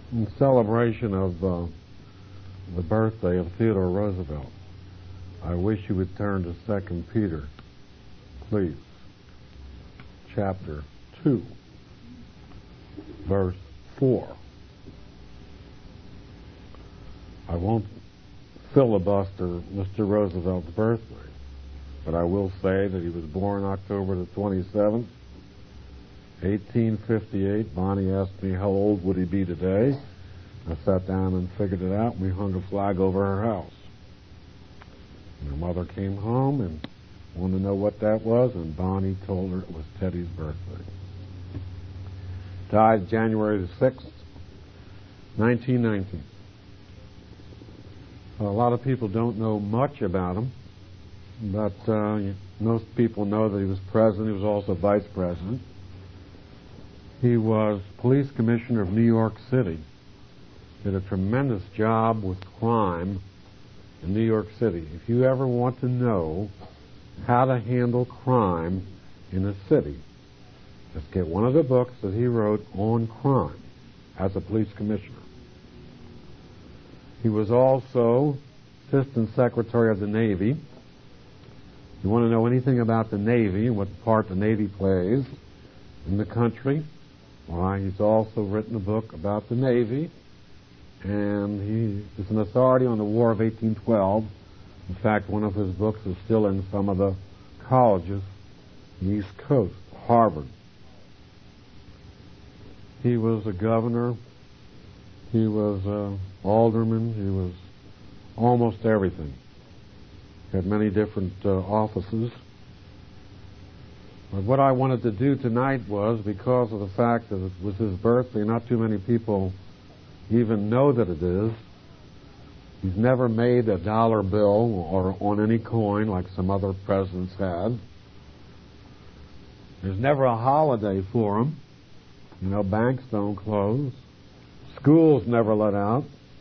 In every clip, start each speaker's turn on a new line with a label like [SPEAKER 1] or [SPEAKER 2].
[SPEAKER 1] in celebration of the birthday of Theodore Roosevelt, I wish you would turn to 2 Peter, please, chapter 2, verse 4. I won't filibuster Mr. Roosevelt's birthday, but I will say that he was born October the 27th, 1858. Bonnie asked me how old would he be today. I sat down and figured it out, and we hung a flag over her house. And her mother came home and wanted to know what that was, and Bonnie told her it was Teddy's birthday. Died January the 6th, 1919. A lot of people don't know much about him, but most people know that he was president. He was also vice president. He was police commissioner of New York City. Did a tremendous job with crime in New York City. If you ever want to know how to handle crime in a city, just get one of the books that he wrote on crime as a police commissioner. He was also Assistant Secretary of the Navy. If you want to know anything about the Navy and what part the Navy plays in the country, why, he's also written a book about the Navy, and he is an authority on the War of 1812. In fact, one of his books is still in some of the colleges on the East Coast, Harvard. He was a governor. He was an alderman. He was almost everything. He had many different offices. But what I wanted to do tonight was, because of the fact that it was his birthday, not too many people even know that it is. He's never made a dollar bill or on any coin like some other presidents had. There's never a holiday for him. You know, banks don't close. Schools never let out.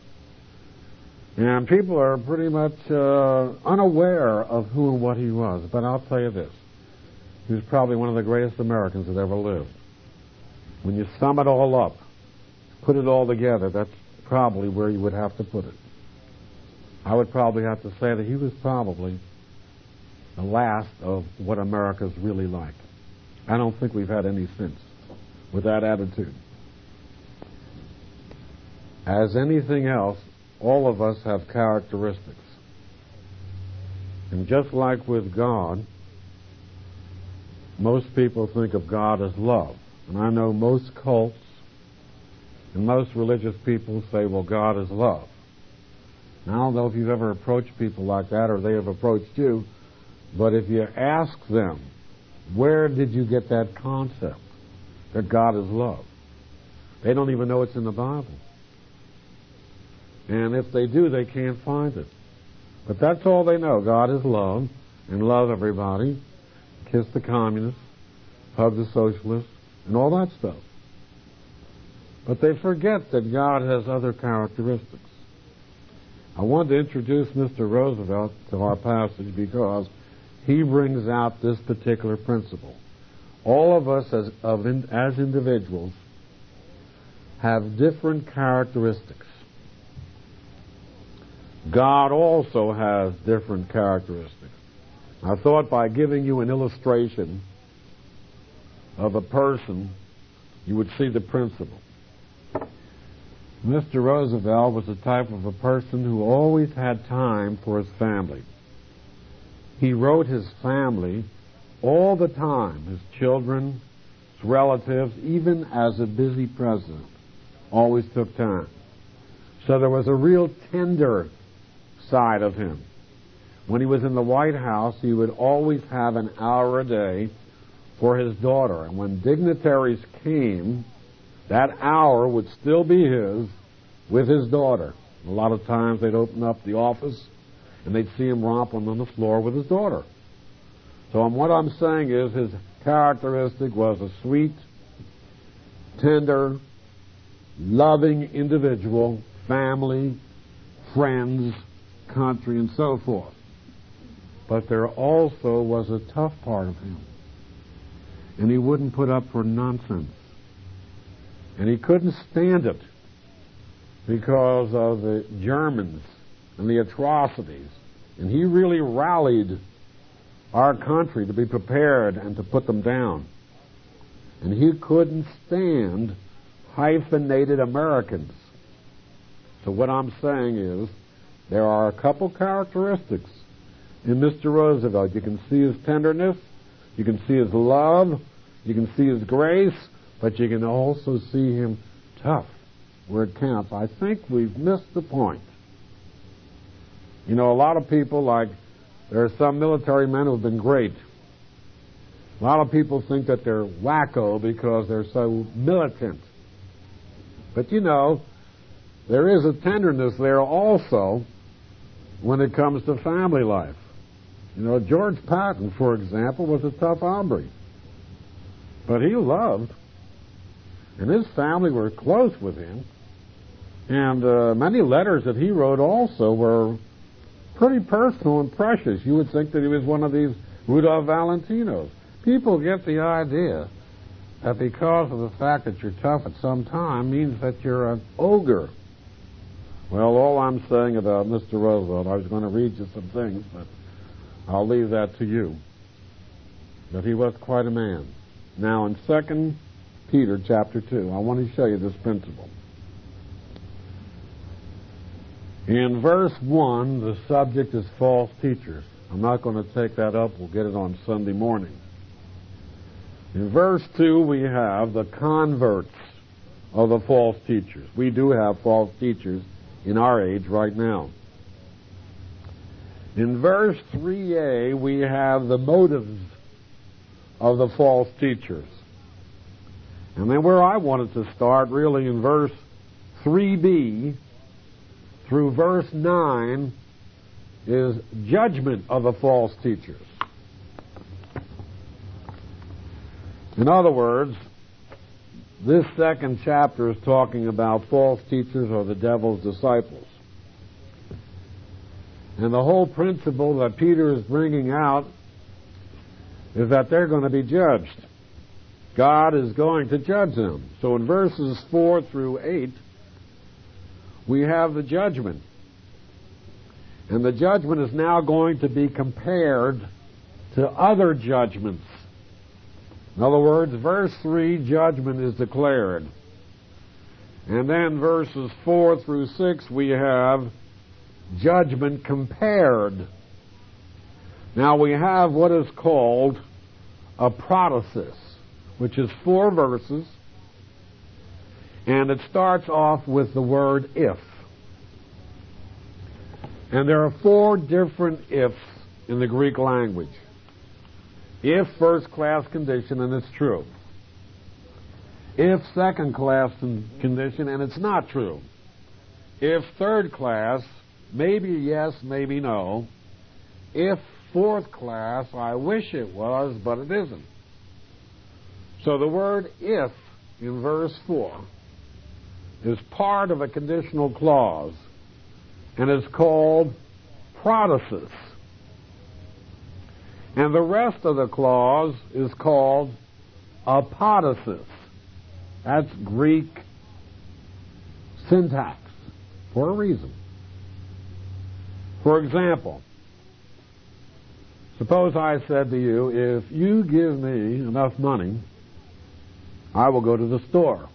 [SPEAKER 1] And people are pretty much unaware of who and what he was. But I'll tell you this. He was probably one of the greatest Americans that ever lived. When you sum it all up, put it all together, that's probably where you would have to put it. I would probably have to say that he was probably the last of what America's really like. I don't think we've had any since with that attitude. As anything else, all of us have characteristics. And just like with God, most people think of God as love. And I know most cults and most religious people say, well, God is love. Now, I don't know if you've ever approached people like that or they have approached you, but if you ask them, where did you get that concept that God is love? They don't even know it's in the Bible. And if they do, they can't find it. But that's all they know. God is love, and love everybody. Kiss the communists, hug the socialists, and all that stuff. But they forget that God has other characteristics. I wanted to introduce Mr. Roosevelt to our passage because he brings out this particular principle. All of us as individuals have different characteristics. God also has different characteristics. I thought by giving you an illustration of a person, you would see the principle. Mr. Roosevelt was the type of a person who always had time for his family. He wrote his family all the time, his children, his relatives, even as a busy president, always took time. So there was a real tender side of him. When he was in the White House, he would always have an hour a day for his daughter. And when dignitaries came, that hour would still be his with his daughter. A lot of times they'd open up the office and they'd see him romping on the floor with his daughter. So what I'm saying is his characteristic was a sweet, tender, loving individual, family, friends, country, and so forth. But there also was a tough part of him. And he wouldn't put up for nonsense. And he couldn't stand it because of the Germans and the atrocities. And he really rallied our country to be prepared and to put them down. And he couldn't stand hyphenated Americans. So what I'm saying is, there are a couple characteristics in Mr. Roosevelt. You can see his tenderness, you can see his love, you can see his grace, but you can also see him tough where it counts. I think we've missed the point. You know, a lot of people, like, there are some military men who have been great. A lot of people think that they're wacko because they're so militant. But, you know, there is a tenderness there also when it comes to family life. You know, George Patton, for example, was a tough hombre. But he loved, and his family were close with him. And many letters that he wrote also were pretty personal and precious. You would think that he was one of these Rudolph Valentinos. People get the idea that because of the fact that you're tough at some time means that you're an ogre. Well, all I'm saying about Mr. Roosevelt, I was going to read you some things, but I'll leave that to you. But he was quite a man. Now, in 2 Peter chapter 2, I want to show you this principle. In verse 1, the subject is false teachers. I'm not going to take that up. We'll get it on Sunday morning. In verse 2, we have the converts of the false teachers. We do have false teachers in our age right now. In verse 3a, we have the motives of the false teachers. And then where I wanted to start, really in verse 3b through verse 9, is judgment of the false teachers. In other words, this second chapter is talking about false teachers or the devil's disciples. And the whole principle that Peter is bringing out is that they're going to be judged. God is going to judge them. So in verses 4 through 8, we have the judgment. And the judgment is now going to be compared to other judgments. In other words, verse 3, judgment is declared. And then verses 4 through 6, we have judgment compared. Now we have what is called a protasis, which is 4 verses, and it starts off with the word if. And there are 4 different ifs in the Greek language. If first-class condition, and it's true. If second-class condition, and it's not true. If third class, maybe yes, maybe no. If fourth class, I wish it was, but it isn't. So the word if in verse 4 is part of a conditional clause, and is called protasis. And the rest of the clause is called apodosis. That's Greek syntax for a reason. For example, suppose I said to you, if you give me enough money, I will go to the store.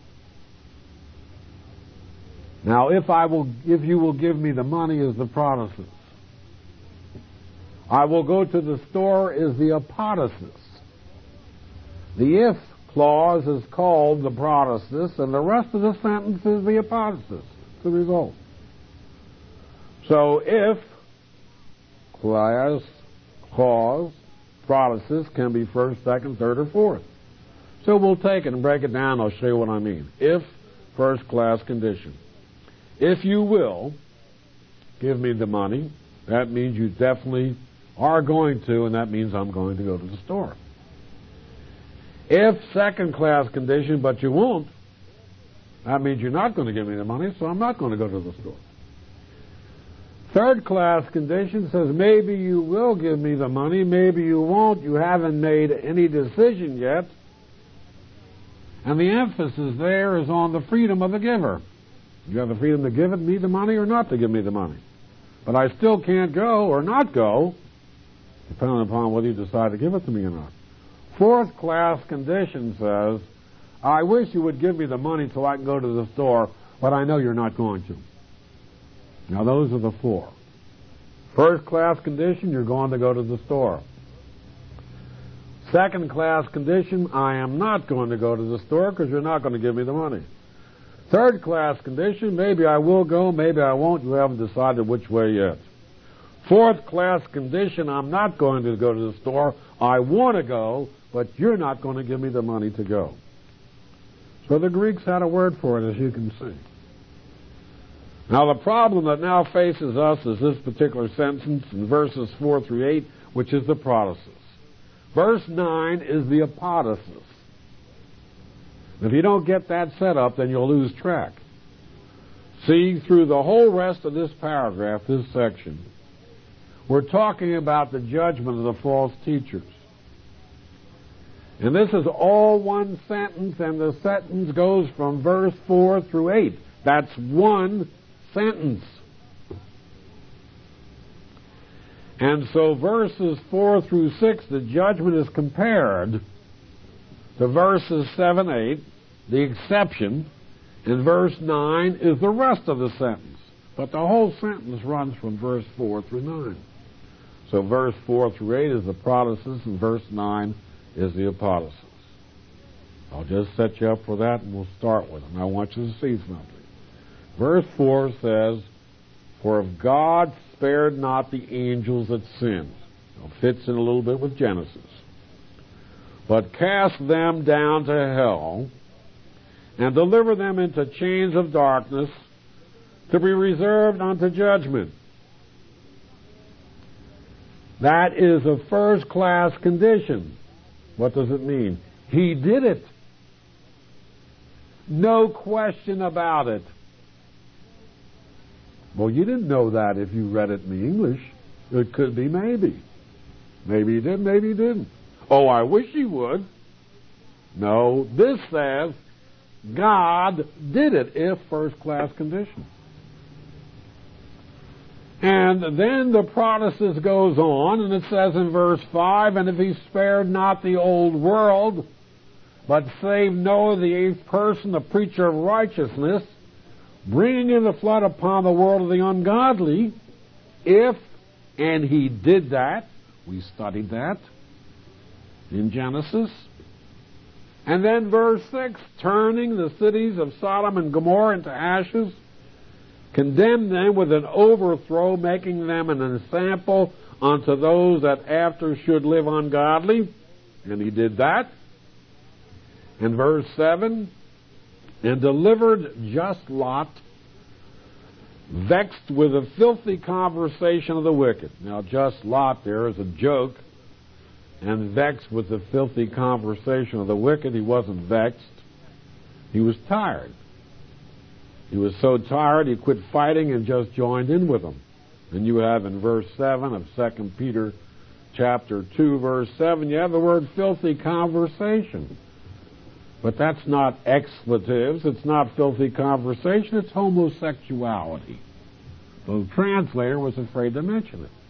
[SPEAKER 1] Now, if you will give me the money is the protasis. I will go to the store is the apodosis. The if clause is called the protasis, and the rest of the sentence is the apodosis, the result. So if clause, protasis can be first, second, third, or fourth. So we'll take it and break it down. I'll show you what I mean. If first class condition. If you will give me the money, that means you definitely are going to, and that means I'm going to go to the store. If second class condition, but you won't, that means you're not going to give me the money, so I'm not going to go to the store. Third class condition says maybe you will give me the money, maybe you won't, you haven't made any decision yet. And the emphasis there is on the freedom of the giver. You have the freedom to give me the money or not to give me the money. But I still can't go or not go, depending upon whether you decide to give it to me or not. Fourth class condition says, I wish you would give me the money so I can go to the store, but I know you're not going to. Now those are the four. First class condition, you're going to go to the store. Second class condition, I am not going to go to the store because you're not going to give me the money. Third class condition, maybe I will go, maybe I won't. You haven't decided which way yet. Fourth class condition, I'm not going to go to the store. I want to go, but you're not going to give me the money to go. So the Greeks had a word for it, as you can see. Now the problem that now faces us is this particular sentence in verses 4 through 8, which is the protasis. Verse 9 is the apodosis. If you don't get that set up, then you'll lose track. See, through the whole rest of this paragraph, this section, we're talking about the judgment of the false teachers. And this is all one sentence, and the sentence goes from verse 4 through 8. That's one sentence. And so verses 4 through 6, the judgment is compared to verses 7, 8, the exception, and verse 9 is the rest of the sentence. But the whole sentence runs from verse 4 through 9. So verse 4 through 8 is the protasis, and verse 9 is the apodosis. I'll just set you up for that, and we'll start with it. And I want you to see something. Verse 4 says, For if God spared not the angels that sinned. It fits in a little bit with Genesis. But cast them down to hell, and deliver them into chains of darkness, to be reserved unto judgment. That is a first-class condition. What does it mean? He did it. No question about it. Well, you didn't know that if you read it in the English. It could be maybe. Maybe he did, maybe he didn't. Oh, I wish he would. No, this says God did it, if first-class condition. And then the protasis goes on, and it says in verse 5, And if he spared not the old world, but saved Noah the eighth person, the preacher of righteousness, bringing in the flood upon the world of the ungodly, if, and he did that, we studied that in Genesis. And then verse 6, turning the cities of Sodom and Gomorrah into ashes, condemned them with an overthrow, making them an ensample unto those that after should live ungodly. And he did that. And verse 7, and delivered just Lot, vexed with the filthy conversation of the wicked. Now, just Lot there is a joke, and vexed with the filthy conversation of the wicked. He wasn't vexed. He was tired. He was so tired he quit fighting and just joined in with them. And you have in verse 7 of 2 Peter chapter 2, verse 7, you have the word filthy conversation. But that's not expletives, it's not filthy conversation, it's homosexuality. The translator was afraid to mention it.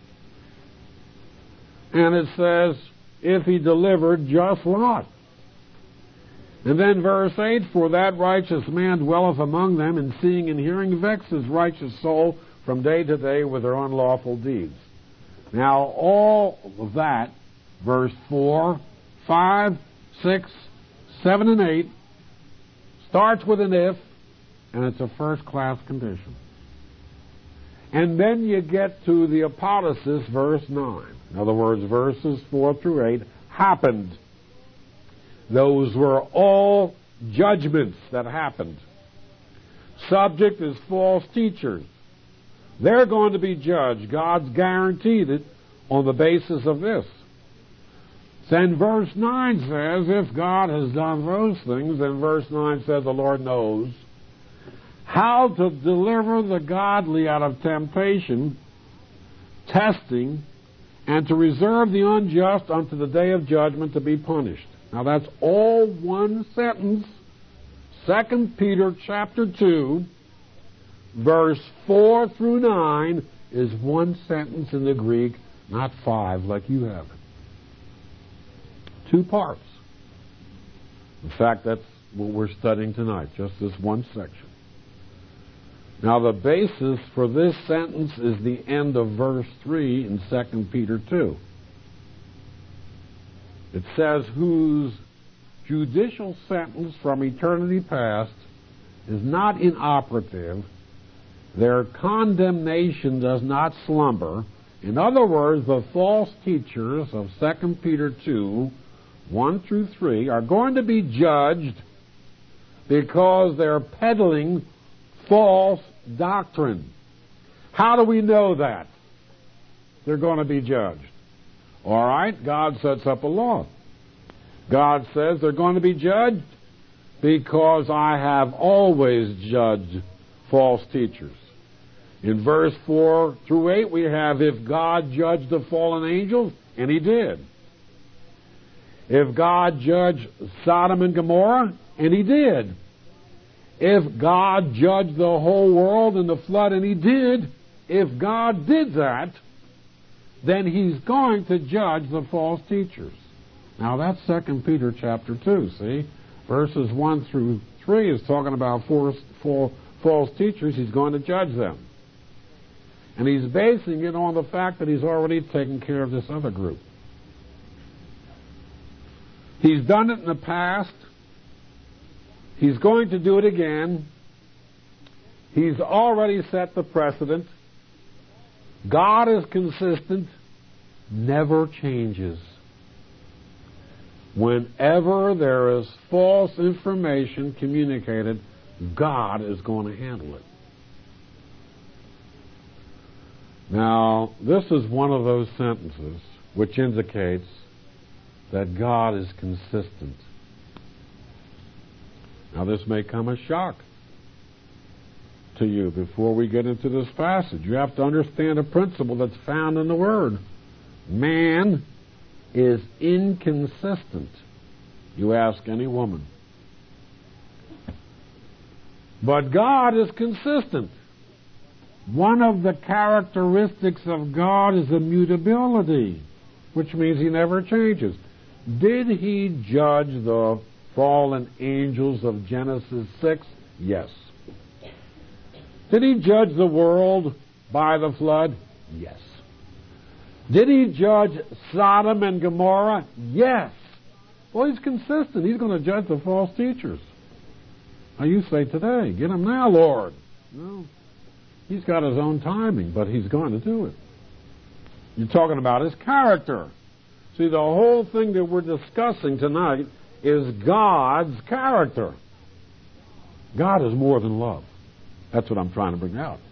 [SPEAKER 1] And it says, if he delivered just Lot. And then verse 8, For that righteous man dwelleth among them, and seeing and hearing vex his righteous soul from day to day with their unlawful deeds. Now all of that, verse 4, 5, 6, 7 and 8, starts with an if, and it's a first-class condition. And then you get to the apodosis, verse 9. In other words, verses 4 through 8 happened. Those were all judgments that happened. Subject is false teachers. They're going to be judged. God's guaranteed it on the basis of this. Then verse 9 says, if God has done those things, then verse 9 says the Lord knows how to deliver the godly out of temptation, testing, and to reserve the unjust unto the day of judgment to be punished. Now that's all one sentence, 2 Peter chapter 2, verse 4 through 9 is one sentence in the Greek, not 5 like you have it. 2 parts. In fact, that's what we're studying tonight, just this one section. Now, the basis for this sentence is the end of verse 3 in 2 Peter 2. It says, whose judicial sentence from eternity past is not inoperative, their condemnation does not slumber. In other words, the false teachers of 2 Peter 2, 1 through 3, are going to be judged because they're peddling false doctrine. How do we know that? They're going to be judged. All right, God sets up a law. God says they're going to be judged because I have always judged false teachers. In verse 4 through 8, we have, if God judged the fallen angels, and He did. If God judged Sodom and Gomorrah, and He did. If God judged the whole world in the flood, and He did, if God did that, then He's going to judge the false teachers. Now that's 2 Peter chapter 2, see? Verses 1 through 3 is talking about false teachers. He's going to judge them. And He's basing it on the fact that He's already taken care of this other group. He's done it in the past. He's going to do it again. He's already set the precedent. God is consistent, never changes. Whenever there is false information communicated, God is going to handle it. Now, this is one of those sentences which indicates that God is consistent. Now, this may come as shock to you before we get into this passage. You have to understand a principle that's found in the Word. Man is inconsistent. You ask any woman. But God is consistent. One of the characteristics of God is immutability, which means He never changes. Did He judge the fallen angels of Genesis 6? Yes. Did He judge the world by the flood? Yes. Did He judge Sodom and Gomorrah? Yes. Well, He's consistent. He's going to judge the false teachers. Now you say today, get Him now, Lord. No. He's got His own timing, but He's going to do it. You're talking about His character. See, the whole thing that we're discussing tonight is God's character. God is more than love. That's what I'm trying to bring out.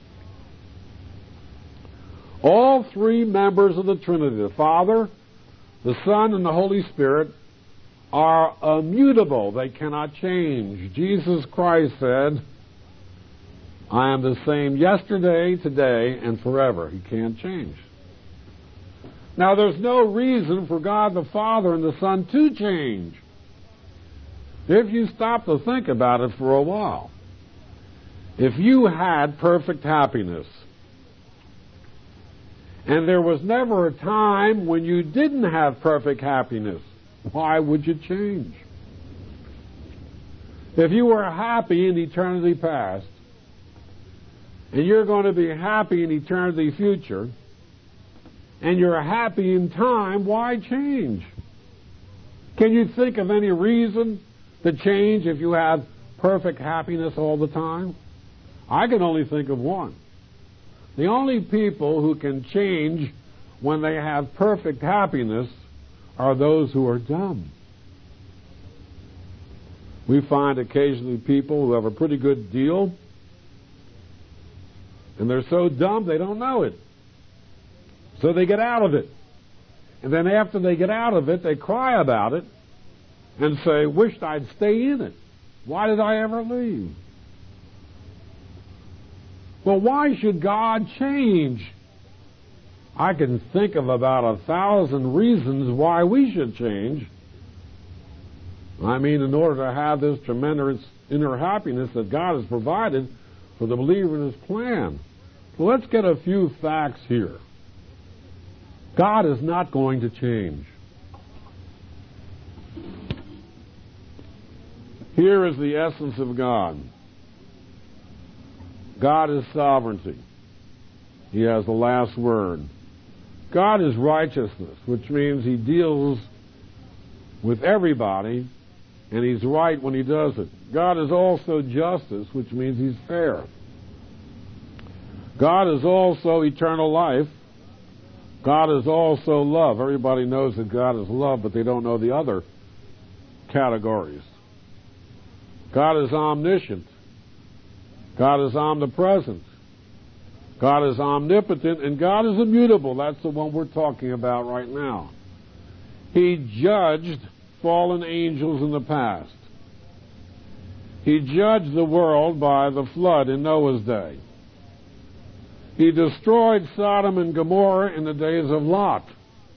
[SPEAKER 1] All three members of the Trinity, the Father, the Son, and the Holy Spirit, are immutable. They cannot change. Jesus Christ said, I am the same yesterday, today, and forever. He can't change. Now, there's no reason for God the Father and the Son to change. If you stop to think about it for a while, if you had perfect happiness, and there was never a time when you didn't have perfect happiness, why would you change? If you were happy in eternity past, and you're going to be happy in eternity future, and you're happy in time, why change? Can you think of any reason to change if you have perfect happiness all the time? I can only think of one. The only people who can change when they have perfect happiness are those who are dumb. We find occasionally people who have a pretty good deal, and they're so dumb they don't know it. So they get out of it. And then after they get out of it, they cry about it and say, wished I'd stay in it. Why did I ever leave? Well, why should God change? I can think of about 1,000 reasons why we should change. I mean, in order to have this tremendous inner happiness that God has provided, for the believer in His plan. So let's get a few facts here. God is not going to change. Here is the essence of God. God is sovereignty. He has the last word. God is righteousness, which means He deals with everybody, and He's right when He does it. God is also justice, which means He's fair. God is also eternal life. God is also love. Everybody knows that God is love, but they don't know the other categories. God is omniscient. God is omnipresent. God is omnipotent, and God is immutable. That's the one we're talking about right now. He judged fallen angels in the past. He judged the world by the flood in Noah's day. He destroyed Sodom and Gomorrah in the days of Lot.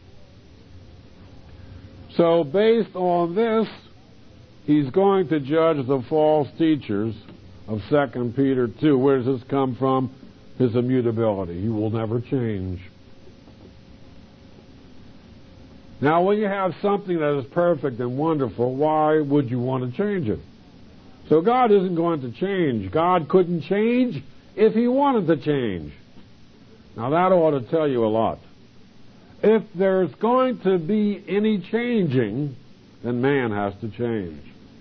[SPEAKER 1] So based on this, He's going to judge the false teachers of 2 Peter 2. Where does this come from? His immutability. He will never change. Now, when you have something that is perfect and wonderful, why would you want to change it? So God isn't going to change. God couldn't change if He wanted to change. Now, that ought to tell you a lot. If there's going to be any changing, then man has to change.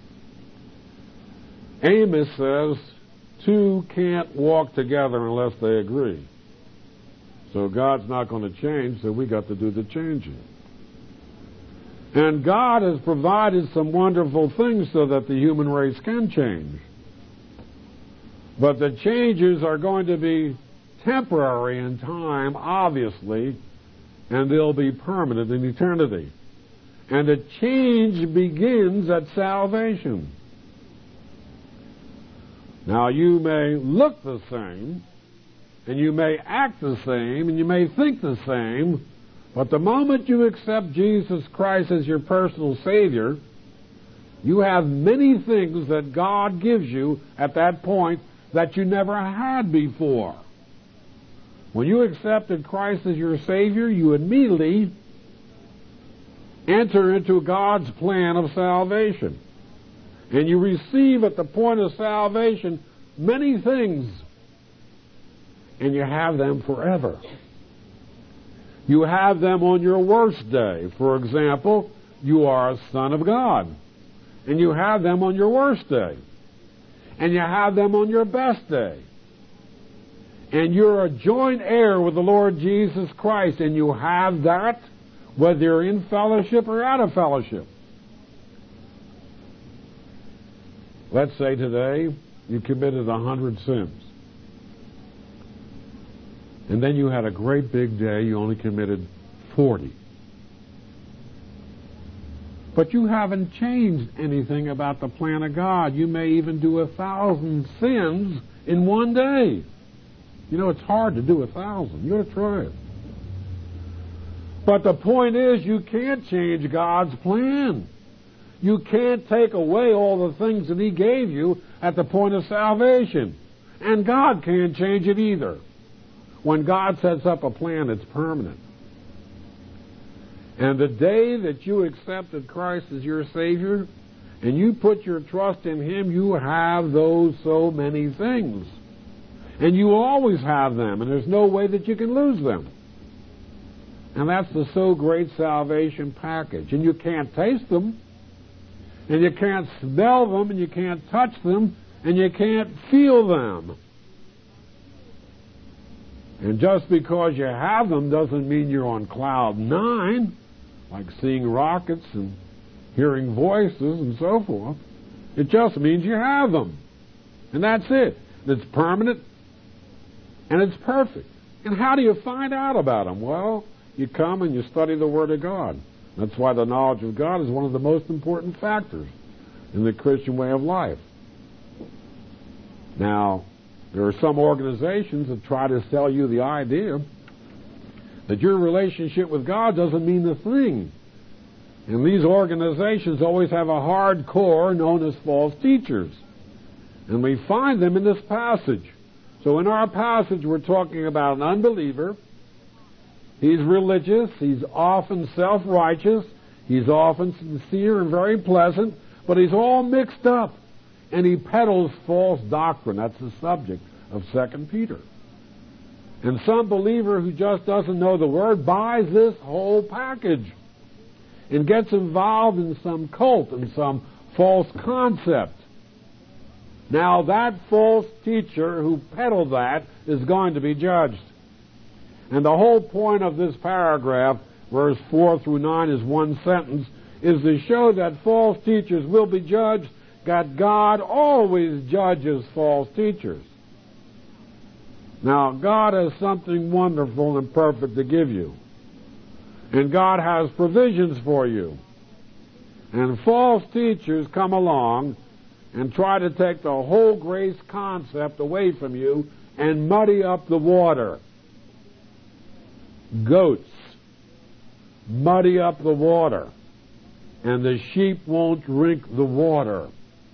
[SPEAKER 1] Amos says, two can't walk together unless they agree. So God's not going to change, so we got to do the changing. And God has provided some wonderful things so that the human race can change. But the changes are going to be temporary in time, obviously, and they'll be permanent in eternity. And the change begins at salvation. Now, you may look the same, and you may act the same, and you may think the same, but the moment you accept Jesus Christ as your personal Savior, you have many things that God gives you at that point that you never had before. When you accepted Christ as your Savior, you immediately enter into God's plan of salvation. And you receive at the point of salvation many things, and you have them forever. You have them on your worst day. For example, you are a son of God, and you have them on your worst day. And you have them on your best day. And you're a joint heir with the Lord Jesus Christ, and you have that whether you're in fellowship or out of fellowship. Let's say today you committed 100 sins. And then you had a great big day, you only committed 40. But you haven't changed anything about the plan of God. You may even do 1,000 sins in one day. You know, it's hard to do 1,000. You got to try it. But the point is, you can't change God's plan. You can't take away all the things that He gave you at the point of salvation. And God can't change it either. When God sets up a plan, it's permanent. And the day that you accepted Christ as your Savior, and you put your trust in Him, you have those so many things. And you always have them, and there's no way that you can lose them. And that's the so great salvation package. And you can't taste them, and you can't smell them, and you can't touch them, and you can't feel them. And just because you have them doesn't mean you're on cloud 9, like seeing rockets and hearing voices and so forth. It just means you have them. And that's it. It's permanent, and it's perfect. And how do you find out about them? Well, you come and you study the Word of God. That's why the knowledge of God is one of the most important factors in the Christian way of life. Now, there are some organizations that try to sell you the idea that your relationship with God doesn't mean a thing. And these organizations always have a hard core known as false teachers. And we find them in this passage. So in our passage, we're talking about an unbeliever. He's religious. He's often self-righteous. He's often sincere and very pleasant, but he's all mixed up, and he peddles false doctrine. That's the subject of 2 Peter. And some believer who just doesn't know the Word buys this whole package and gets involved in some cult and some false concept. Now that false teacher who peddled that is going to be judged. And the whole point of this paragraph, verse 4 through 9 is one sentence, is to show that false teachers will be judged, that God always judges false teachers. Now, God has something wonderful and perfect to give you. And God has provisions for you. And false teachers come along and try to take the whole grace concept away from you and muddy up the water. Goats muddy up the water, and the sheep won't drink the water.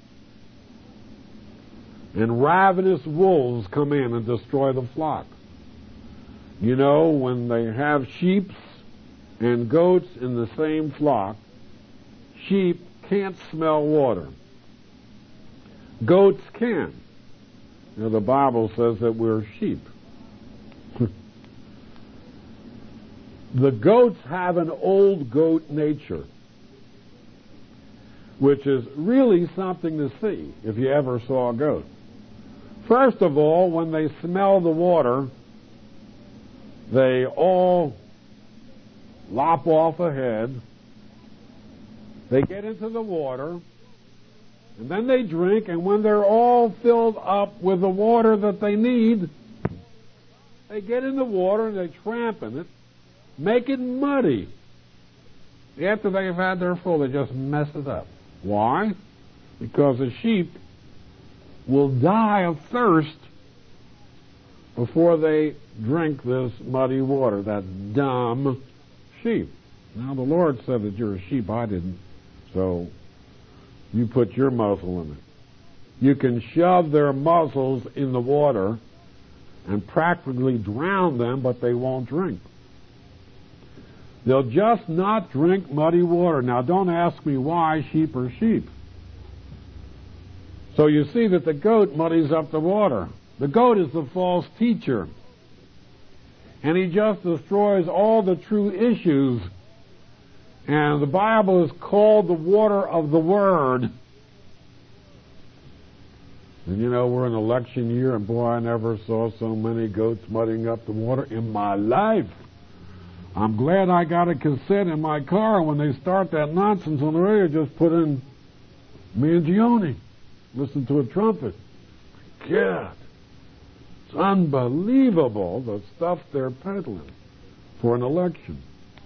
[SPEAKER 1] And ravenous wolves come in and destroy the flock. You know, when they have sheep and goats in the same flock, sheep can't smell water. Goats can. You know, the Bible says that we're sheep. The goats have an old goat nature, which is really something to see if you ever saw a goat. First of all, when they smell the water, they all lop off a head. They get into the water, and then they drink, and when they're all filled up with the water that they need, they get in the water and they tramp in it, make it muddy. After they've had their full, they just mess it up. Why? Because the sheep will die of thirst before they drink this muddy water. That dumb sheep. Now the Lord said that you're a sheep. I didn't. So you put your muzzle in it. You can shove their muzzles in the water and practically drown them, but they won't drink. They'll just not drink muddy water. Now don't ask me why sheep are sheep. So you see that the goat muddies up the water. The goat is the false teacher. And he just destroys all the true issues. And the Bible is called the water of the Word. And you know, we're in election year, and boy, I never saw so many goats muddying up the water in my life. I'm glad I got a cassette in my car. When they start that nonsense on the radio, just put in Mangione. Listen to a trumpet. God, it's unbelievable the stuff they're peddling for an election.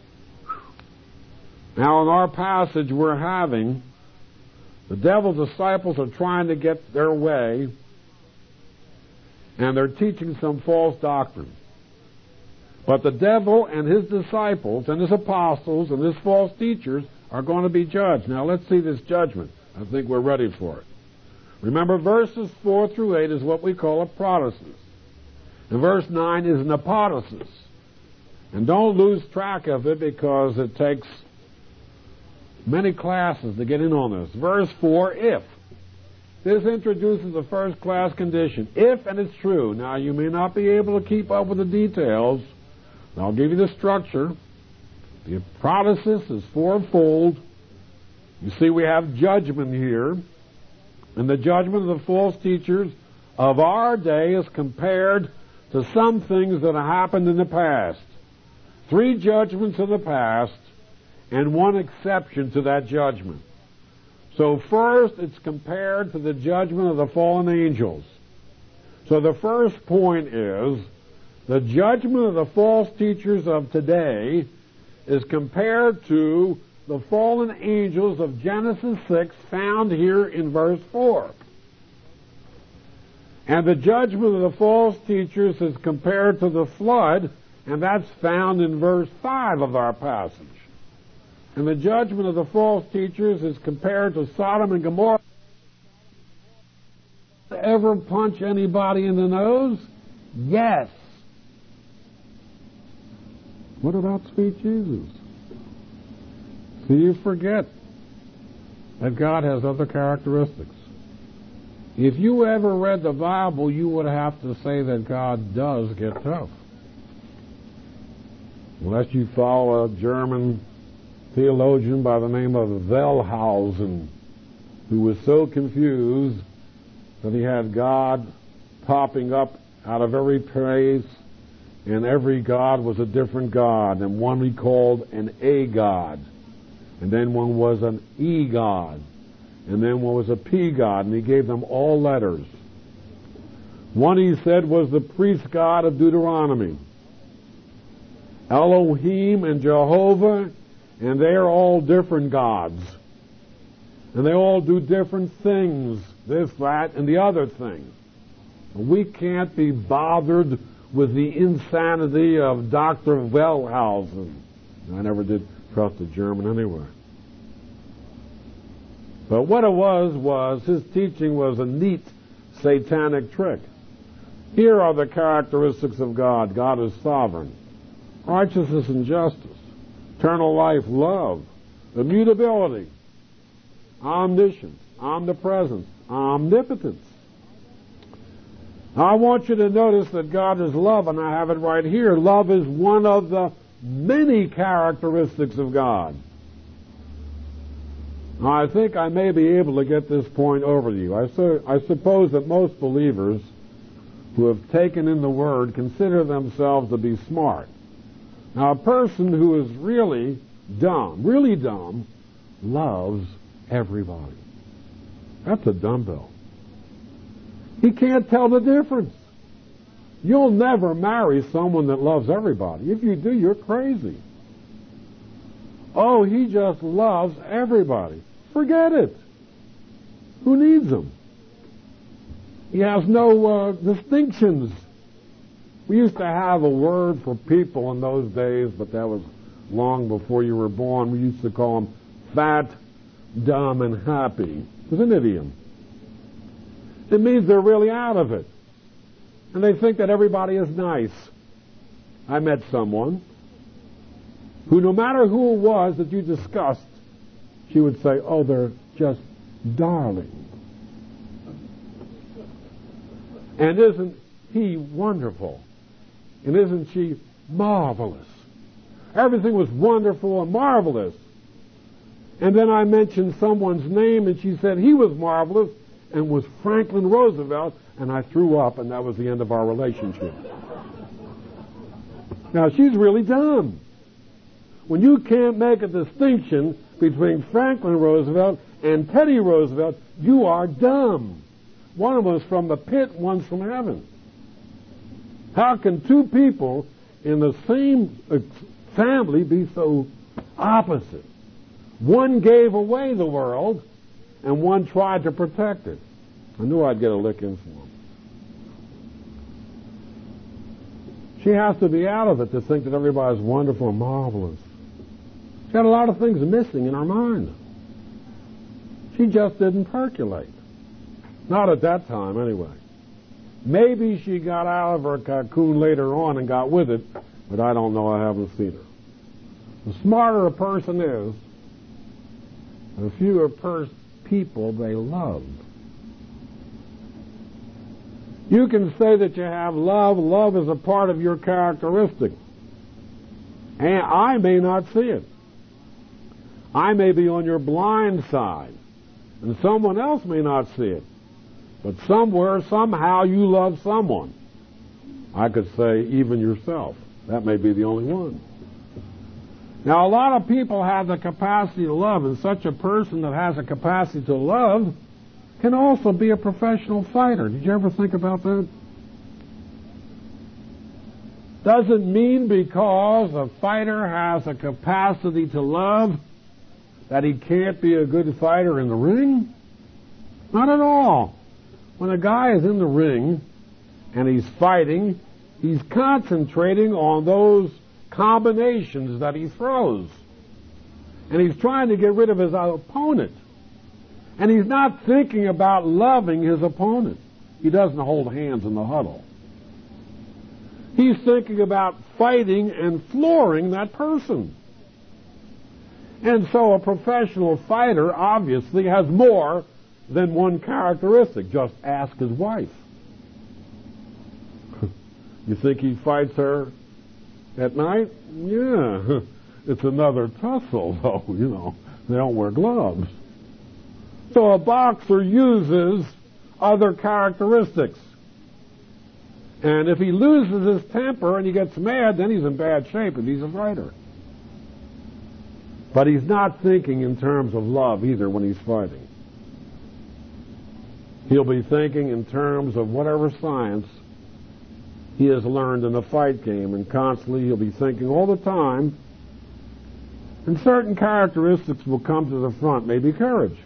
[SPEAKER 1] Now in our passage we're having, the devil's disciples are trying to get their way, and they're teaching some false doctrine. But the devil and his disciples and his apostles and his false teachers are going to be judged. Now let's see this judgment. I think we're ready for it. Remember, verses 4 through 8 is what we call a protasis. And verse 9 is an apodosis. And don't lose track of it because it takes many classes to get in on this. Verse 4, if. This introduces the first class condition. If, and it's true. Now, you may not be able to keep up with the details. I'll give you the structure. The protasis is fourfold. You see, we have judgment here. And the judgment of the false teachers of our day is compared to some things that have happened in the past. 3 judgments of the past and 1 exception to that judgment. So first, it's compared to the judgment of the fallen angels. So the first point is, the judgment of the false teachers of today is compared to the fallen angels of Genesis 6 found here in verse 4. And the judgment of the false teachers is compared to the flood, and that's found in verse 5 of our passage. And the judgment of the false teachers is compared to Sodom and Gomorrah. Ever punch anybody in the nose? Yes. What about sweet Jesus? See, you forget that God has other characteristics. If you ever read the Bible, you would have to say that God does get tough. Unless you follow a German theologian by the name of Wellhausen, who was so confused that he had God popping up out of every place, and every God was a different God, and one he called an A God, and then one was an E God, and then one was a P God, and he gave them all letters. One, he said, was the priest God of Deuteronomy, Elohim and Jehovah, and they are all different gods. And they all do different things, this, that, and the other thing. We can't be bothered with the insanity of Dr. Wellhausen. I never did trust a German anyway. But what it was his teaching was a neat satanic trick. Here are the characteristics of God. God is sovereign, righteousness and justice, eternal life, love, immutability, omniscience, omnipresence, omnipotence. I want you to notice that God is love, and I have it right here. Love is one of the many characteristics of God. Now, I think I may be able to get this point over to you. I suppose that most believers who have taken in the Word consider themselves to be smart. Now, a person who is really dumb, loves everybody. That's a dumbbell. He can't tell the difference. You'll never marry someone that loves everybody. If you do, you're crazy. Oh, he just loves everybody. Forget it. Who needs him? He has no distinctions. We used to have a word for people in those days, but that was long before you were born. We used to call them fat, dumb, and happy. It was an idiom. It means they're really out of it. And they think that everybody is nice. I met someone who, no matter who it was that you discussed, she would say, oh, they're just darling. And isn't he wonderful? And isn't she marvelous? Everything was wonderful and marvelous. And then I mentioned someone's name, and she said he was marvelous, and was Franklin Roosevelt, and I threw up, and that was the end of our relationship. Now, she's really dumb. When you can't make a distinction between Franklin Roosevelt and Teddy Roosevelt, you are dumb. One of them's from the pit, one's from heaven. How can two people in the same family be so opposite? One gave away the world, and one tried to protect it. I knew I'd get a lick in for him. She has to be out of it to think that everybody's wonderful and marvelous. She's got a lot of things missing in her mind. She just didn't percolate. Not at that time, anyway. Maybe she got out of her cocoon later on and got with it, but I don't know. I haven't seen her. The smarter a person is, the fewer people they love. You can say that you have love. Love is a part of your characteristic. And I may not see it. I may be on your blind side, and someone else may not see it. But somewhere, somehow, you love someone. I could say even yourself. That may be the only one. Now, a lot of people have the capacity to love, and such a person that has a capacity to love can also be a professional fighter. Did you ever think about that? Doesn't mean because a fighter has a capacity to love that he can't be a good fighter in the ring. Not at all. When a guy is in the ring and he's fighting, he's concentrating on those combinations that he throws. And he's trying to get rid of his opponent. And he's not thinking about loving his opponent. He doesn't hold hands in the huddle. He's thinking about fighting and flooring that person. And so a professional fighter obviously has more than one characteristic. Just ask his wife. You think he fights her at night? Yeah. It's another tussle, though, They don't wear gloves. So a boxer uses other characteristics. And if he loses his temper and he gets mad, then he's in bad shape if he's a fighter. But he's not thinking in terms of love either when he's fighting. He'll be thinking in terms of whatever science he has learned in the fight game, and constantly he'll be thinking all the time, and certain characteristics will come to the front, maybe courage.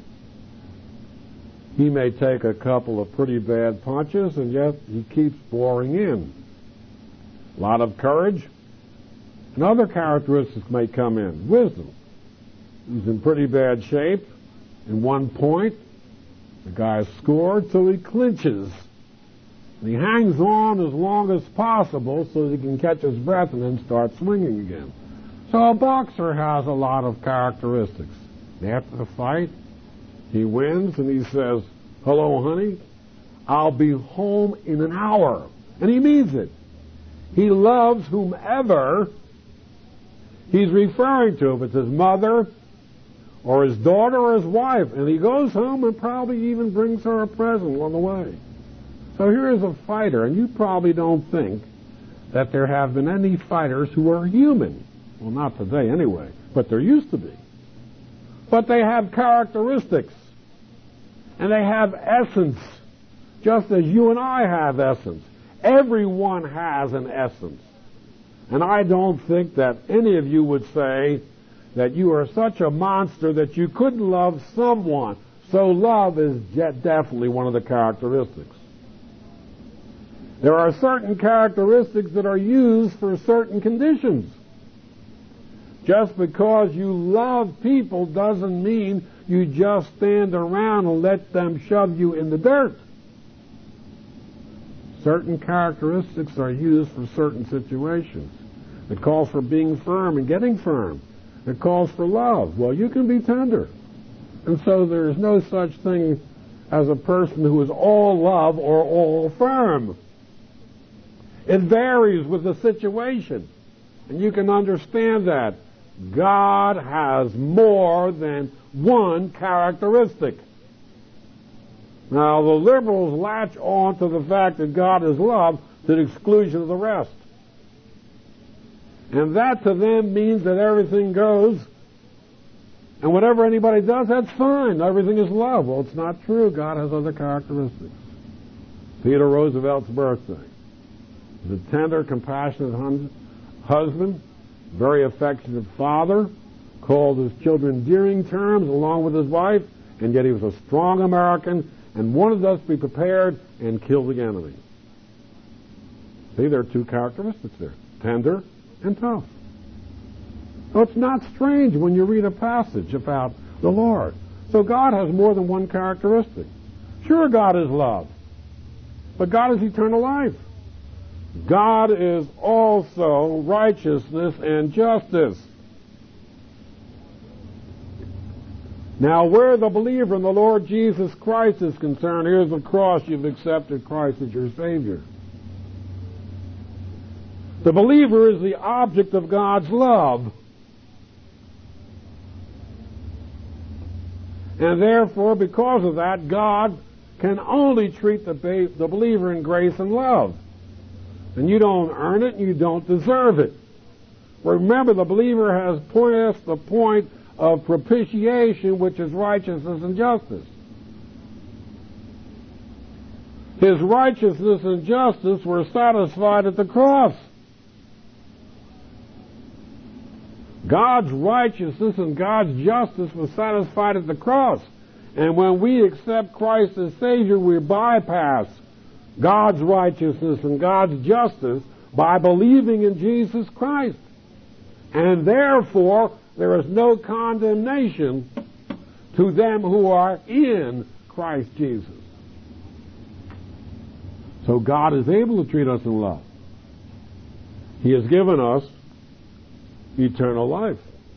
[SPEAKER 1] He may take a couple of pretty bad punches, and yet he keeps boring in. A lot of courage. And other characteristics may come in. Wisdom. He's in pretty bad shape. In one point, the guy scored, so he clinches. And he hangs on as long as possible so that he can catch his breath and then start swinging again. So a boxer has a lot of characteristics. After the fight, he wins and he says, "Hello, honey, I'll be home in an hour." And he means it. He loves whomever he's referring to, if it's his mother or his daughter or his wife. And he goes home and probably even brings her a present on the way. So here is a fighter, and you probably don't think that there have been any fighters who are human. Well, not today anyway, but there used to be. But they have characteristics, and they have essence, just as you and I have essence. Everyone has an essence. And I don't think that any of you would say that you are such a monster that you couldn't love someone. So love is definitely one of the characteristics. There are certain characteristics that are used for certain conditions. Just because you love people doesn't mean you just stand around and let them shove you in the dirt. Certain characteristics are used for certain situations. It calls for being firm and getting firm. It calls for love. Well, you can be tender. And so there is no such thing as a person who is all love or all firm. It varies with the situation. And you can understand that. God has more than one characteristic. Now, the liberals latch on to the fact that God is love to the exclusion of the rest. And that to them means that everything goes, and whatever anybody does, that's fine. Everything is love. Well, it's not true. God has other characteristics. Theodore Roosevelt's birthday. He's a tender, compassionate husband, very affectionate father, called his children endearing terms along with his wife, and yet he was a strong American and wanted us to be prepared and kill the enemy. See, there are two characteristics there, tender and tough. So it's not strange when you read a passage about the Lord. So God has more than one characteristic. Sure, God is love, but God is eternal life. God is also righteousness and justice. Now, where the believer in the Lord Jesus Christ is concerned, here's the cross. You've accepted Christ as your Savior. The believer is the object of God's love. And therefore, because of that, God can only treat the believer in grace and love. And you don't earn it, and you don't deserve it. Remember, the believer has passed the point of propitiation, which is righteousness and justice. His righteousness and justice were satisfied at the cross. God's righteousness and God's justice was satisfied at the cross. And when we accept Christ as Savior, we bypass God's righteousness and God's justice by believing in Jesus Christ. And therefore, there is no condemnation to them who are in Christ Jesus. So God is able to treat us in love. He has given us eternal life.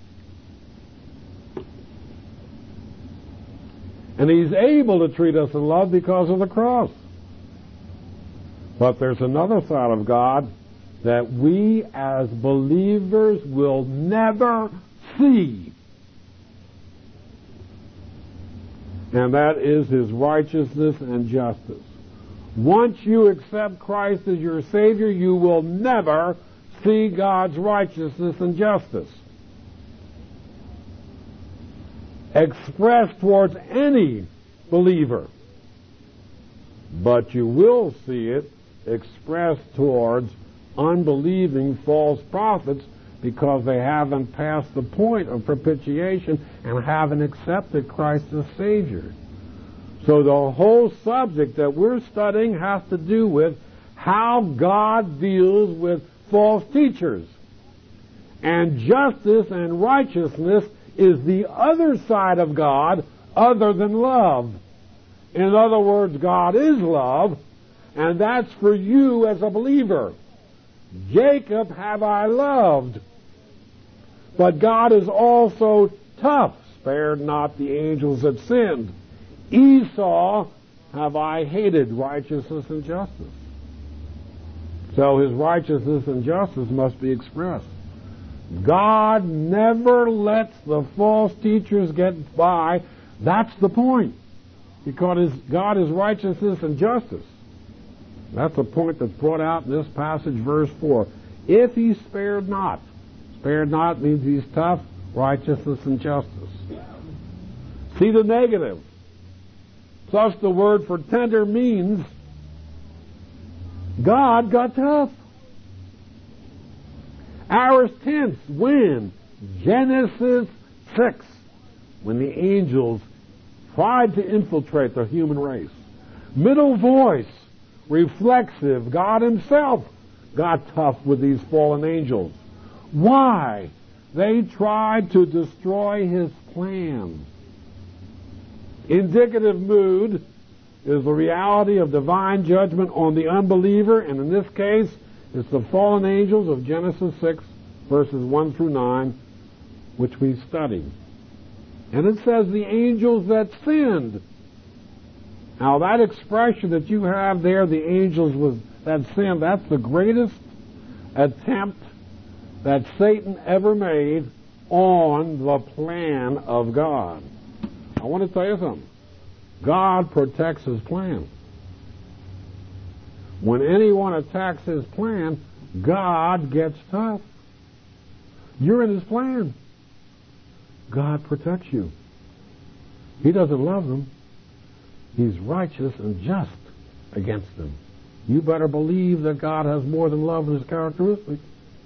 [SPEAKER 1] And He's able to treat us in love because of the cross. But there's another side of God that we as believers will never see. And that is His righteousness and justice. Once you accept Christ as your Savior, you will never see God's righteousness and justice expressed towards any believer. But you will see it expressed towards unbelieving false prophets because they haven't passed the point of propitiation and haven't accepted Christ as Savior. So the whole subject that we're studying has to do with how God deals with false teachers. And justice and righteousness is the other side of God other than love. In other words, God is love, and that's for you as a believer. Jacob have I loved, but God is also tough, spared not the angels that sinned. Esau have I hated, righteousness and justice. So His righteousness and justice must be expressed. God never lets the false teachers get by. That's the point. Because God is righteousness and justice. That's a point that's brought out in this passage, verse 4. If He spared not. Spared not means He's tough, righteousness and justice. See the negative. Thus the word for tender means God got tough. Aorist tense, when? Genesis 6, when the angels tried to infiltrate the human race. Middle voice, reflexive, God Himself got tough with these fallen angels. Why? They tried to destroy His plan. Indicative mood is the reality of divine judgment on the unbeliever, and in this case, it's the fallen angels of Genesis 6, verses 1 through 9, which we studied. And it says the angels that sinned. Now that expression that you have there, the angels that sinned, that's the greatest attempt that Satan ever made on the plan of God. I want to tell you something. God protects His plan. When anyone attacks His plan, God gets tough. You're in His plan. God protects you. He doesn't love them. He's righteous and just against them. You better believe that God has more than love in His characteristics.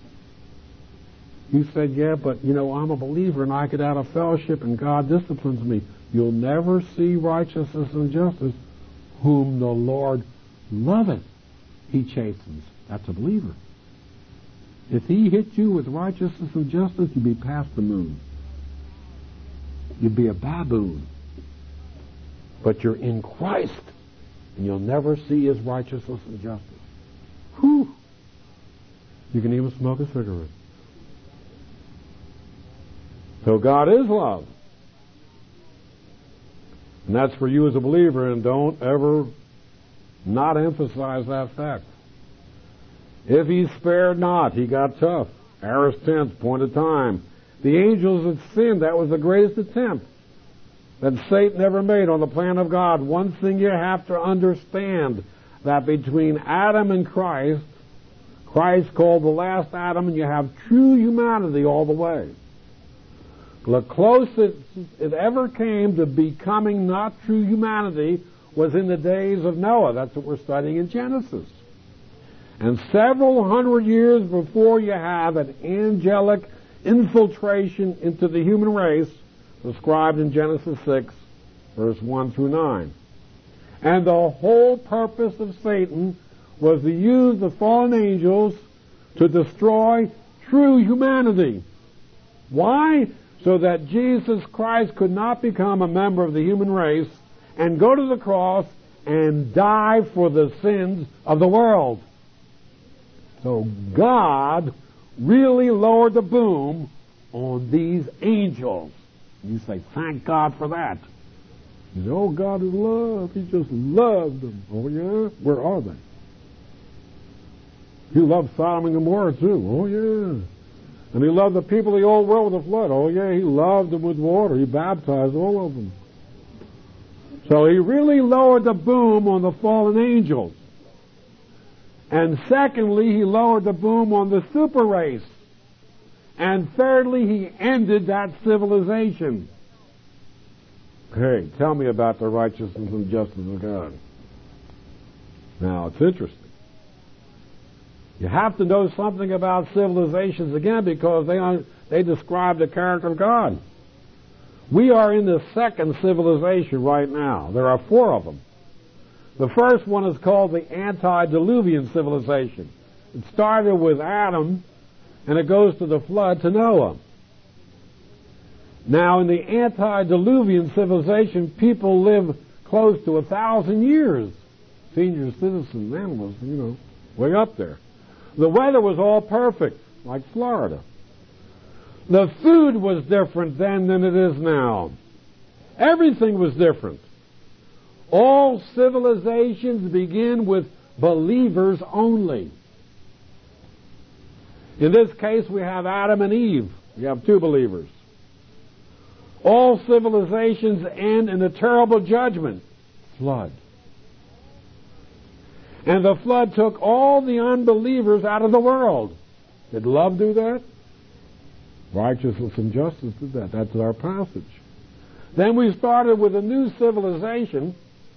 [SPEAKER 1] You said, yeah, but, I'm a believer and I get out of fellowship and God disciplines me. You'll never see righteousness and justice. Whom the Lord loveth, He chastens. That's a believer. If He hit you with righteousness and justice, you'd be past the moon. You'd be a baboon. But you're in Christ, and you'll never see His righteousness and justice. Whew! You can even smoke a cigarette. So God is love. And that's for you as a believer, and don't ever not emphasize that fact. If He spared not, He got tough. Aorist tense, point of time. The angels had sinned. That was the greatest attempt that Satan ever made on the plan of God. One thing you have to understand, that between Adam and Christ called the last Adam, and you have true humanity all the way. The closest it ever came to becoming not true humanity was in the days of Noah. That's what we're studying in Genesis. And several hundred years before you have an angelic infiltration into the human race, described in Genesis 6, verse 1 through 9. And the whole purpose of Satan was to use the fallen angels to destroy true humanity. Why? So that Jesus Christ could not become a member of the human race and go to the cross and die for the sins of the world. So God really lowered the boom on these angels. You say, thank God for that. You say, oh, God is love. He just loved them. Oh, yeah? Where are they? He loved Sodom and Gomorrah, too. Oh, yeah. And he loved the people of the old world with the flood. Oh, yeah, he loved them with water. He baptized all of them. So he really lowered the boom on the fallen angels. And secondly, he lowered the boom on the super race. And thirdly, he ended that civilization. Okay, tell me about the righteousness and justice of God. Now, it's interesting. You have to know something about civilizations again because they describe the character of God. We are in the second civilization right now. There are 4 of them. The first one is called the antediluvian civilization. It started with Adam, and it goes to the flood to Noah. Now, in the antediluvian civilization, people live close to 1,000 years. Senior citizen then was, way up there. The weather was all perfect, like Florida. The food was different then than it is now. Everything was different. All civilizations begin with believers only. In this case, we have Adam and Eve. We have 2 believers. All civilizations end in a terrible judgment, flood. And the flood took all the unbelievers out of the world. Did love do that? Righteousness and justice did that. That's our passage. Then we started with a new civilization,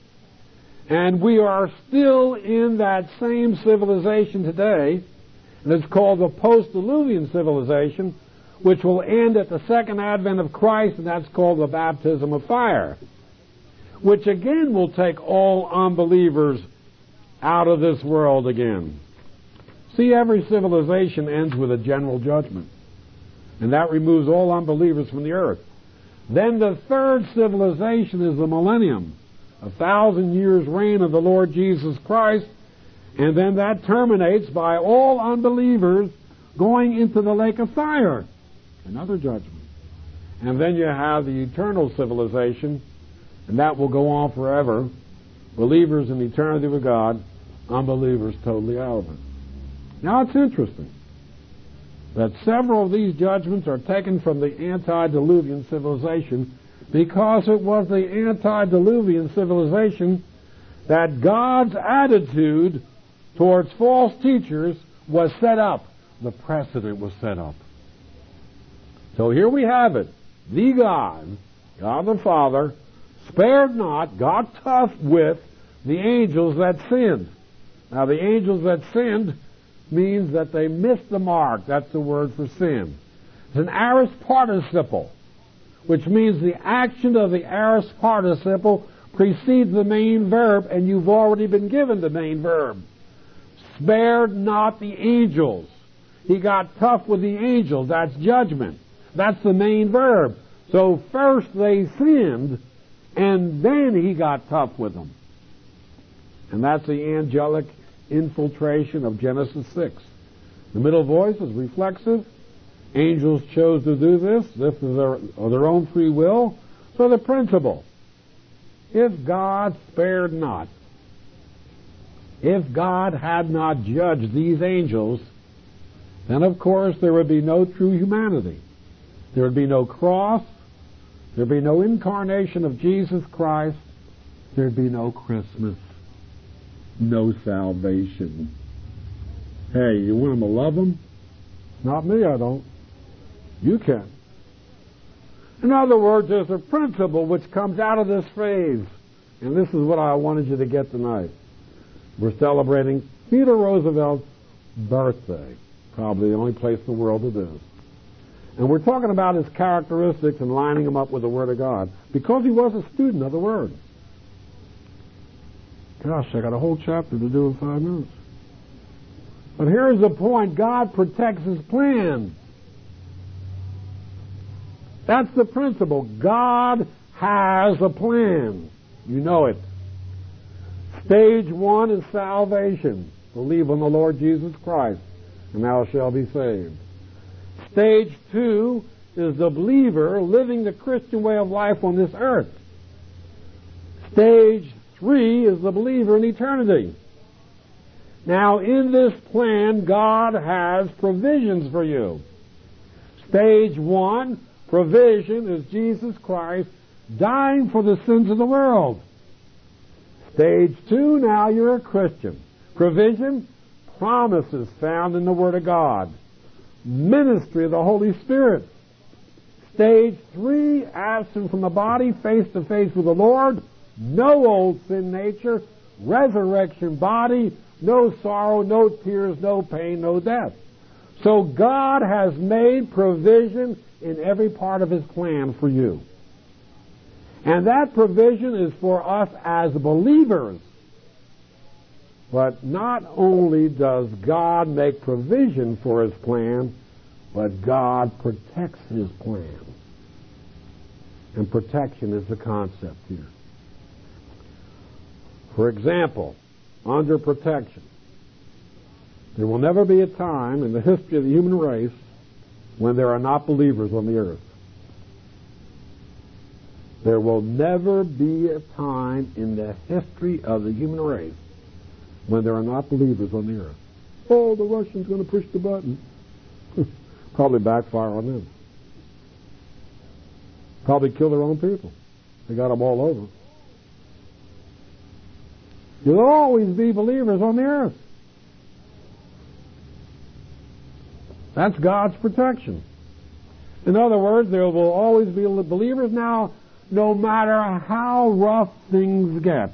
[SPEAKER 1] and we are still in that same civilization today, and it's called the post-diluvian civilization, which will end at the second advent of Christ, and that's called the baptism of fire, which again will take all unbelievers out of this world again. See, every civilization ends with a general judgment, and that removes all unbelievers from the earth. Then the third civilization is the millennium, 1,000 years reign of the Lord Jesus Christ, and then that terminates by all unbelievers going into the lake of fire, another judgment. And then you have the eternal civilization, and that will go on forever. Believers in eternity with God, unbelievers totally out of it. Now it's interesting that several of these judgments are taken from the antediluvian civilization because it was the antediluvian civilization that God's attitude towards false teachers was set up. The precedent was set up. So here we have it. The God the Father, spared not, got tough with the angels that sinned. Now the angels that sinned means that they missed the mark. That's the word for sin. It's an aorist participle, which means the action of the aorist participle precedes the main verb, and you've already been given the main verb. Spared not the angels. He got tough with the angels. That's judgment. That's the main verb. So first they sinned, and then he got tough with them. And that's the angelic infiltration of Genesis 6. The middle voice is reflexive. Angels chose to do this. This is their own free will. So the principle, if God spared not, if God had not judged these angels, then of course there would be no true humanity. There would be no cross. There would be no incarnation of Jesus Christ. There would be no Christmas. No salvation. Hey, you want them to love them? Not me, I don't. You can. In other words, there's a principle which comes out of this phrase, and this is what I wanted you to get tonight. We're celebrating Theodore Roosevelt's birthday, probably the only place in the world it is. And we're talking about his characteristics and lining them up with the Word of God, because he was a student of the Word. Gosh, I got a whole chapter to do in 5 minutes. But here's the point. God protects His plan. That's the principle. God has a plan. You know it. Stage 1 is salvation. Believe on the Lord Jesus Christ. and thou shalt be saved. Stage 2 is the believer living the Christian way of life on this earth. Stage 3 is the believer in eternity. Now, in this plan, God has provisions for you. Stage 1, provision, is Jesus Christ dying for the sins of the world. Stage 2, now you're a Christian. Provision, promises found in the Word of God. Ministry of the Holy Spirit. Stage 3, absent from the body, face to face with the Lord, no old sin nature, resurrection body, no sorrow, no tears, no pain, no death. So God has made provision in every part of His plan for you. And that provision is for us as believers. But not only does God make provision for His plan, but God protects His plan. And protection is the concept here. For example, under protection, there will never be a time in the history of the human race when there are not believers on the earth. There will never be a time in the history of the human race when there are not believers on the earth. Oh, the Russians going to push the button. Probably backfire on them. Probably kill their own people. They got them all over. There'll always be believers on the earth. That's God's protection. In other words, there will always be believers now, no matter how rough things get.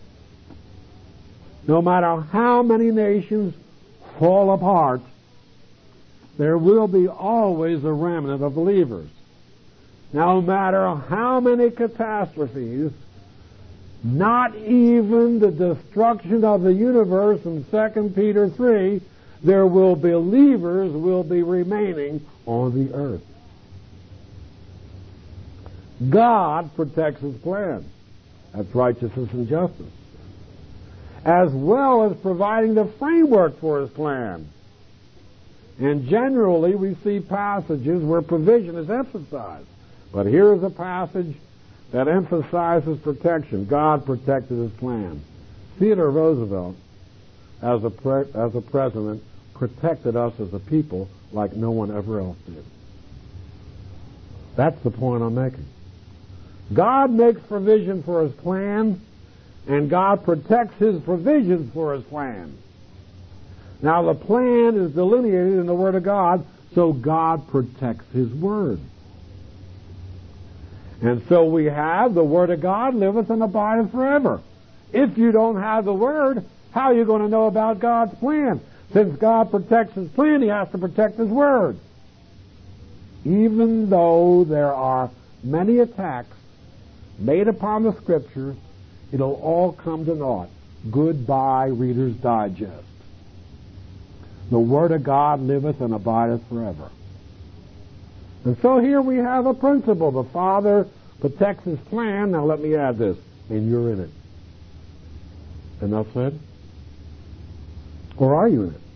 [SPEAKER 1] No matter how many nations fall apart, there will be always a remnant of believers. No matter how many catastrophes, not even the destruction of the universe in 2 Peter 3, there will be believers will be remaining on the earth. God protects His plan. That's righteousness and justice. As well as providing the framework for His plan. And generally we see passages where provision is emphasized. But here is a passage that emphasizes protection. God protected His plan. Theodore Roosevelt, as a president, protected us as a people like no one ever else did. That's the point I'm making. God makes provision for His plan, and God protects His provisions for His plan. Now the plan is delineated in the Word of God, so God protects His Word. And so we have the Word of God liveth and abideth forever. If you don't have the Word, how are you going to know about God's plan? Since God protects His plan, He has to protect His Word. Even though there are many attacks made upon the Scriptures, it'll all come to naught. Goodbye, Reader's Digest. The Word of God liveth and abideth forever. And so here we have a principle. The Father protects His plan. Now let me add this. And you're in it. Enough said? Or are you in it?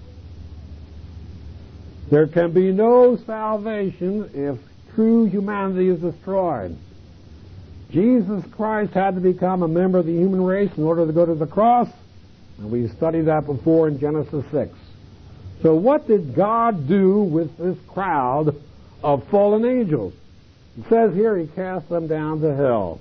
[SPEAKER 1] There can be no salvation if true humanity is destroyed. Jesus Christ had to become a member of the human race in order to go to the cross. And we studied that before in Genesis 6. So what did God do with this crowd of fallen angels? It says here He cast them down to hell.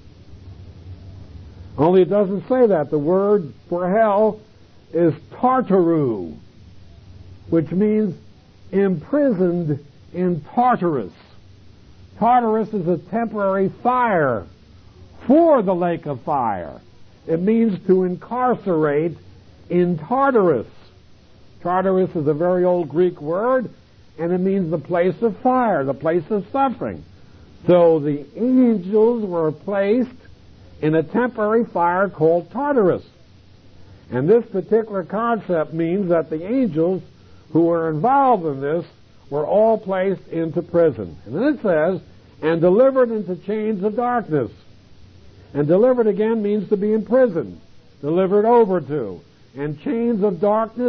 [SPEAKER 1] Only it doesn't say that. The word for hell is Tartaru, which means imprisoned in Tartarus. Tartarus is a temporary fire for the lake of fire. It means to incarcerate in Tartarus. Tartarus is a very old Greek word, and it means the place of fire, the place of suffering. So the angels were placed in a temporary fire called Tartarus. And this particular concept means that the angels who were involved in this were all placed into prison. And then it says, and delivered into chains of darkness. And delivered again means to be imprisoned, delivered over to. And chains of darkness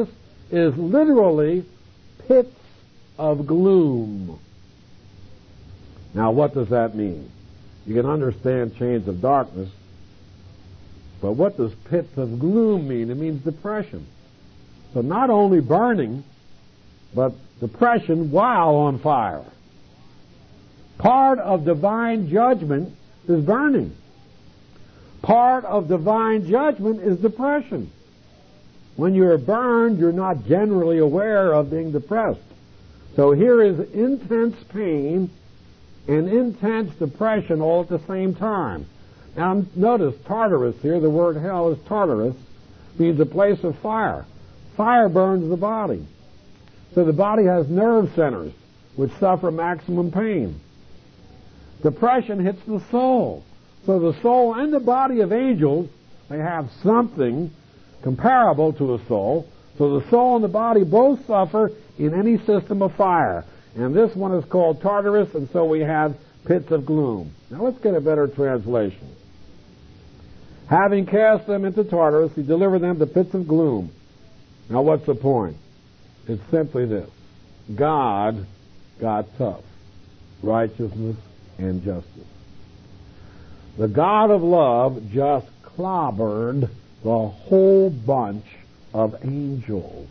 [SPEAKER 1] is literally pits of gloom. Now, what does that mean? You can understand chains of darkness, but what does pits of gloom mean? It means depression. So not only burning, but depression while on fire. Part of divine judgment is burning. Part of divine judgment is depression. When you're burned, you're not generally aware of being depressed. So here is intense pain and intense depression all at the same time. Now notice Tartarus here, the word hell is Tartarus, means a place of fire. Fire burns the body. So the body has nerve centers which suffer maximum pain. Depression hits the soul. So the soul and the body of angels, they have something comparable to the soul. So the soul and the body both suffer in any system of fire. And this one is called Tartarus, and so we have pits of gloom. Now let's get a better translation. Having cast them into Tartarus, he delivered them to pits of gloom. Now what's the point? It's simply this. God got tough. Righteousness and justice. The God of love just clobbered the whole bunch of angels.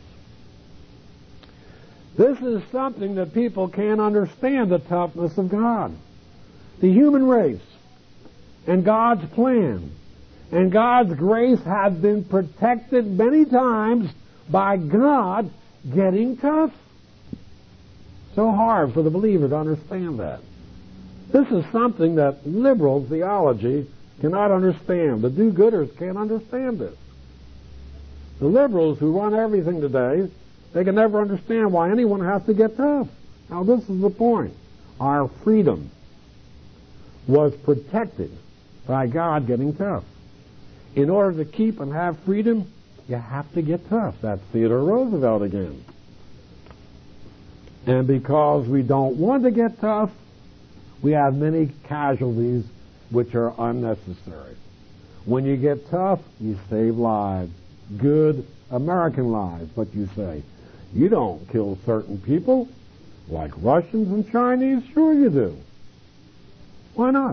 [SPEAKER 1] This is something that people can't understand, the toughness of God. The human race and God's plan and God's grace have been protected many times by God getting tough. So hard for the believer to understand that. This is something that liberal theology cannot understand. The do-gooders can't understand this. The liberals who run everything today, they can never understand why anyone has to get tough. Now this is the point. Our freedom was protected by God getting tough. In order to keep and have freedom, you have to get tough. That's Theodore Roosevelt again. And because we don't want to get tough, we have many casualties which are unnecessary. When you get tough, you save lives. Good American lives, but you say. You don't kill certain people, like Russians and Chinese. Sure you do. Why not?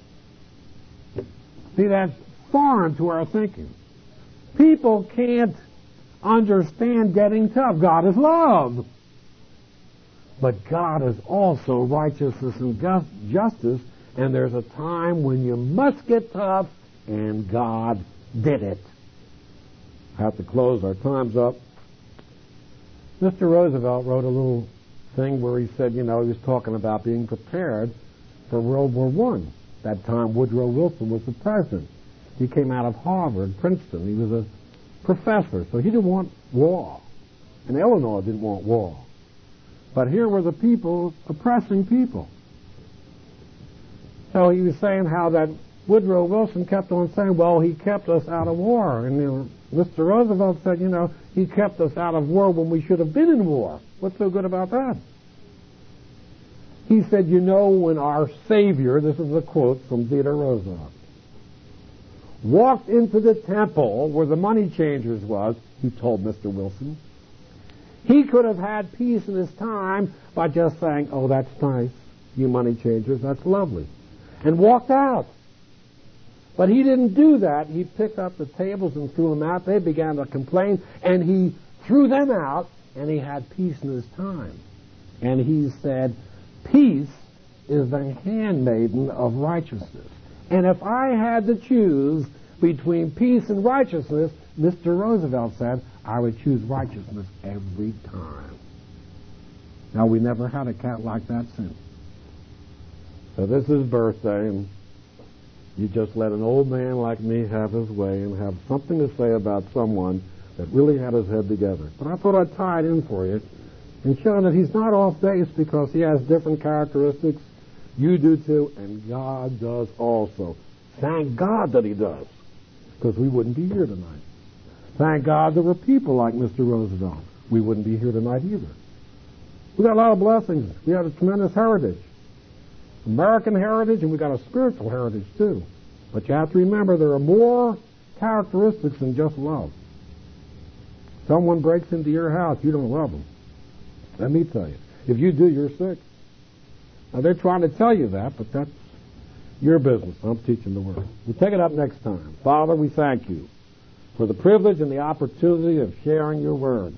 [SPEAKER 1] See, that's foreign to our thinking. People can't understand getting tough. God is love. But God is also righteousness and justice, and there's a time when you must get tough, and God did it. I have to close. Our time's up. Mr. Roosevelt wrote a little thing where he said, he was talking about being prepared for World War I. That time Woodrow Wilson was the president. He came out of Harvard, Princeton. He was a professor, so he didn't want war. And Illinois didn't want war. But here were the people oppressing people. So he was saying how that Woodrow Wilson kept on saying, well, he kept us out of war. And Mr. Roosevelt said, he kept us out of war when we should have been in war. What's so good about that? He said, when our Savior, this is a quote from Theodore Roosevelt, walked into the temple where the money changers was, he told Mr. Wilson, he could have had peace in his time by just saying, oh, that's nice, you money changers, that's lovely, and walked out. But he didn't do that. He picked up the tables and threw them out. They began to complain, and he threw them out, and he had peace in his time. And he said, peace is the handmaiden of righteousness. And if I had to choose between peace and righteousness, Mr. Roosevelt said, I would choose righteousness every time. Now, we never had a cat like that since. So this is his birthday, and you just let an old man like me have his way and have something to say about someone that really had his head together. But I thought I'd tie it in for you and show that he's not off base because he has different characteristics. You do too, and God does also. Thank God that he does, because we wouldn't be here tonight. Thank God there were people like Mr. Roosevelt. We wouldn't be here tonight either. We got a lot of blessings. We have a tremendous heritage. American heritage, and we got a spiritual heritage too. But you have to remember there are more characteristics than just love. Someone breaks into your house, you don't love them. Let me tell you. If you do, you're sick. Now, they're trying to tell you that, but that's your business. I'm teaching the Word. We'll take it up next time. Father, we thank you for the privilege and the opportunity of sharing your Word.